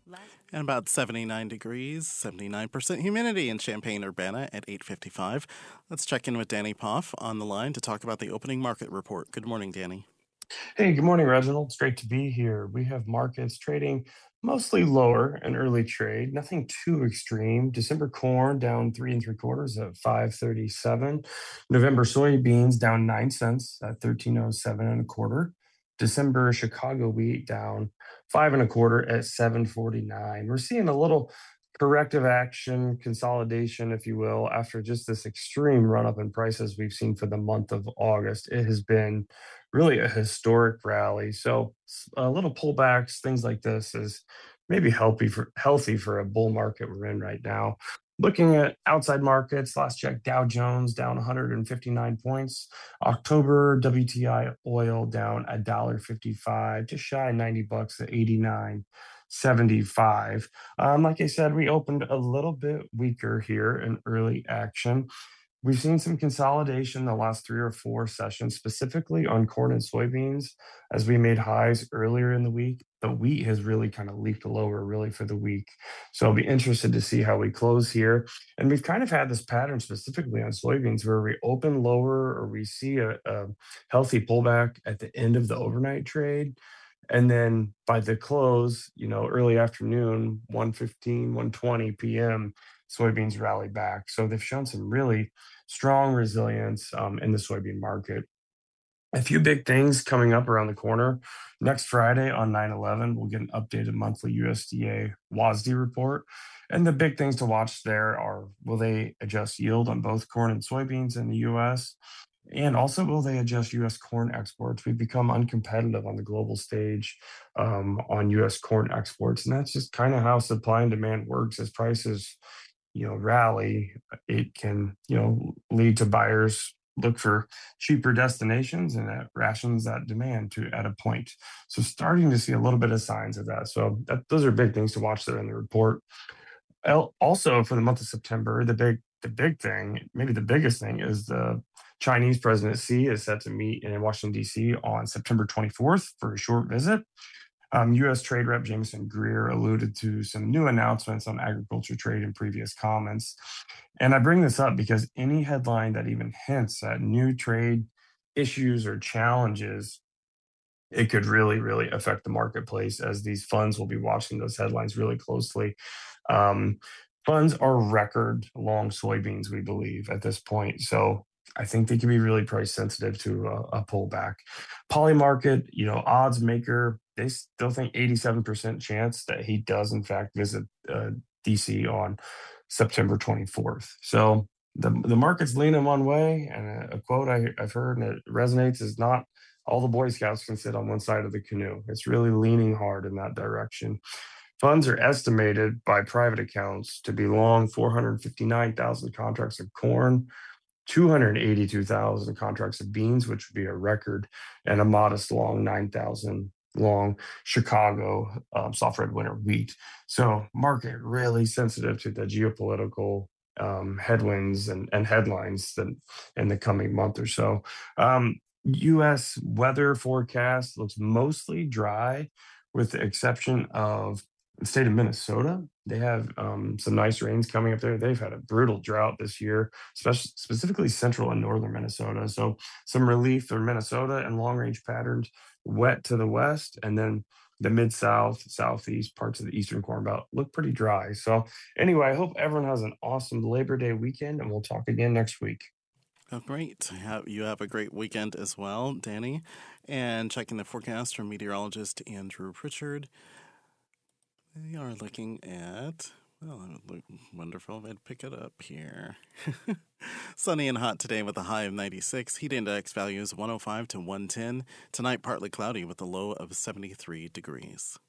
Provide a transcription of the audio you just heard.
And about 79 degrees, 79% humidity in Champaign-Urbana at 8:55. Let's check in with Danny Poff on the line to talk about the opening market report. Good morning, Danny. Hey, good morning, Reginald. It's great to be here. We have markets trading mostly lower in early trade, nothing too extreme. December corn down 3 3/4 at 5.37. November soybeans down 9 cents at 13.07 1/4. December Chicago wheat down 5 1/4 at 7.49. We're seeing a little corrective action, consolidation, if you will, after just this extreme run up in prices we've seen for the month of August. It has been really a historic rally. So a little pullbacks, things like this is maybe healthy for a bull market we're in right now. Looking at outside markets, last check Dow Jones down 159 points. October WTI oil down $1.55, just shy of $90 at 89.75. Like I said, we opened a little bit weaker here in early action. We've seen some consolidation the last 3 or 4 sessions, specifically on corn and soybeans, as we made highs earlier in the week. The wheat has really kind of leaked lower, really, for the week. So I'll be interested to see how we close here. And we've kind of had this pattern specifically on soybeans where we open lower or we see a healthy pullback at the end of the overnight trade. And then by the close, early afternoon, 1:15, 1:20 p.m., soybeans rally back. So they've shown some really strong resilience in the soybean market. A few big things coming up around the corner. Next Friday on 9/11, we'll get an updated monthly USDA WASDE report. And the big things to watch there are, will they adjust yield on both corn and soybeans in the U.S.? And also, will they adjust U.S. corn exports? We've become uncompetitive on the global stage on U.S. corn exports. And that's just kind of how supply and demand works. As prices rally, it can, lead to buyers look for cheaper destinations, and that rations that demand to at a point. So starting to see a little bit of signs of that. So those are big things to watch there in the report. Also, for the month of September, the big thing, maybe the biggest thing, is the Chinese President Xi is set to meet in Washington, D.C. on September 24th for a short visit. U.S. Trade Rep Jameson Greer alluded to some new announcements on agriculture trade in previous comments. And I bring this up because any headline that even hints at new trade issues or challenges, it could really, really affect the marketplace, as these funds will be watching those headlines really closely. Funds are record long soybeans, we believe, at this point. So I think they can be really price sensitive to a pullback. Poly market, odds maker, they still think 87% chance that he does in fact visit DC on September 24th. So the market's leaning one way, and a quote I've heard and it resonates is, not all the Boy Scouts can sit on one side of the canoe. It's really leaning hard in that direction. Funds are estimated by private accounts to be long 459,000 contracts of corn, 282,000 contracts of beans, which would be a record, and a modest long 9,000 long Chicago soft red winter wheat. So market really sensitive to the geopolitical headwinds and headlines in the coming month or so. U.S. weather forecast looks mostly dry, with the exception of the state of Minnesota. They have some nice rains coming up there. They've had a brutal drought this year, specifically central and northern Minnesota. So some relief for Minnesota, and long range patterns wet to the west, and then the mid-south, southeast parts of the eastern corn belt look pretty dry. So anyway, I hope everyone has an awesome Labor Day weekend, and we'll talk again next week. Oh, great. You have a great weekend as well, Danny. And checking the forecast from meteorologist Andrew Pritchard. They are looking at, well, it would look wonderful if I'd pick it up here. Sunny and hot today with a high of 96. Heat index values 105 to 110. Tonight, partly cloudy with a low of 73 degrees.